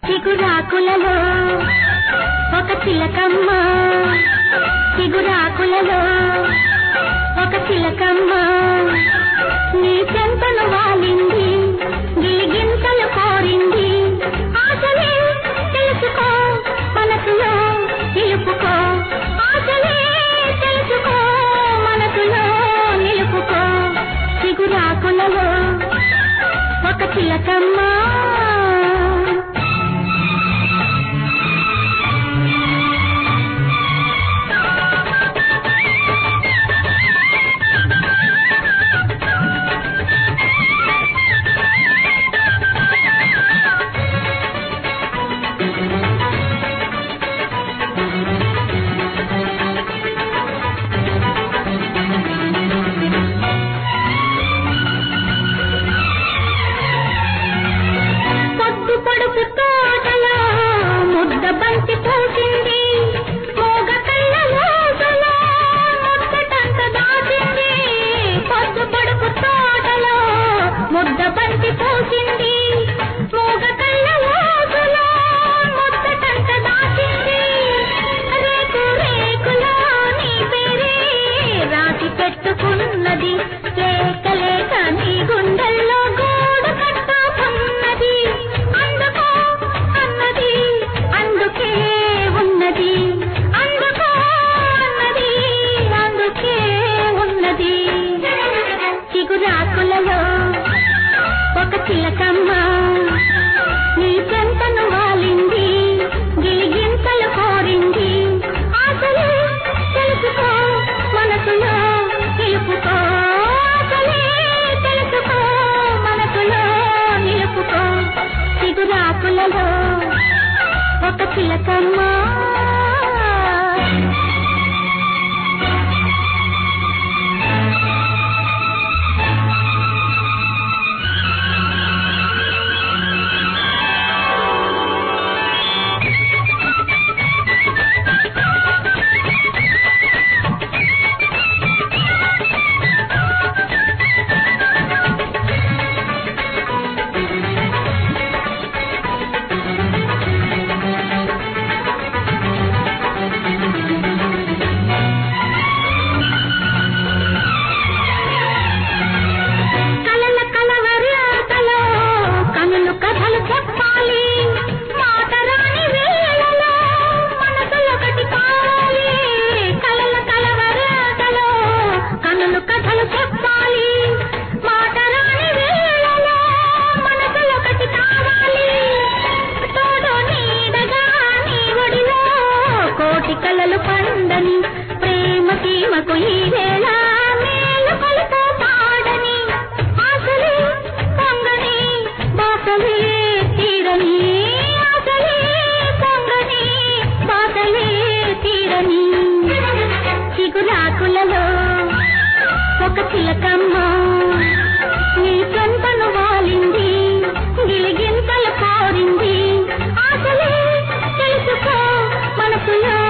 చిగురాకులలో ఒక చిలకమ్మ, చిగురాకులలో ఒక చిలకమ్మ, నీ చెంతను వాలింది, గిలిగింతలు కోరింది, ఆశలే తెలుసుకో మనసులో నిలుపుకో, ఆశలే తెలుసుకో మనసులో నిలుపుకో, చిగురాకులలో ఒక చిలకమ్మ. పొడుపు తోటలో ముద్ద బంతి పూసింది, మోగ కళ్ళ మోసలో ముద్దటంత దాచింది. పొద్దు పొడుపు తోటలో ముద్ద బంతి పూసింది, మోగ కళ్ళ మోసలో ముద్దటంత దాచింది. రేకు రేకులో నీ పేరే రాసి పెట్టుకున్నది, లేక లేక నీ గుండెల్లో గూడు కట్టుకున్నది. చిగురాకులలో ఒక చిలకమ్మ, నీ చెంతను వాలింది, గిలిగింతలు కోరింది, ఆశలే తెలుసుకో మనసులో నిలుపుకో, ఆశలే తెలుసుకో మనసులో నిలుపుకో, చిగురాకులలో ఒక చిలకమ్మ. కలలు పండని ప్రేమ సీమకు ఈ వేళ మేలు కొలుపు పాడని, ఆశలే పొంగని బాసలే తీరని, ఆశలే పొంగని బాసలే తీరని, చిగురాకులలో ఒక చిలకమ్మ, నీ చెంతను వాలింది, గిలిగింతలు కోరింది, ఆశలే తెలుసుకో మనసులో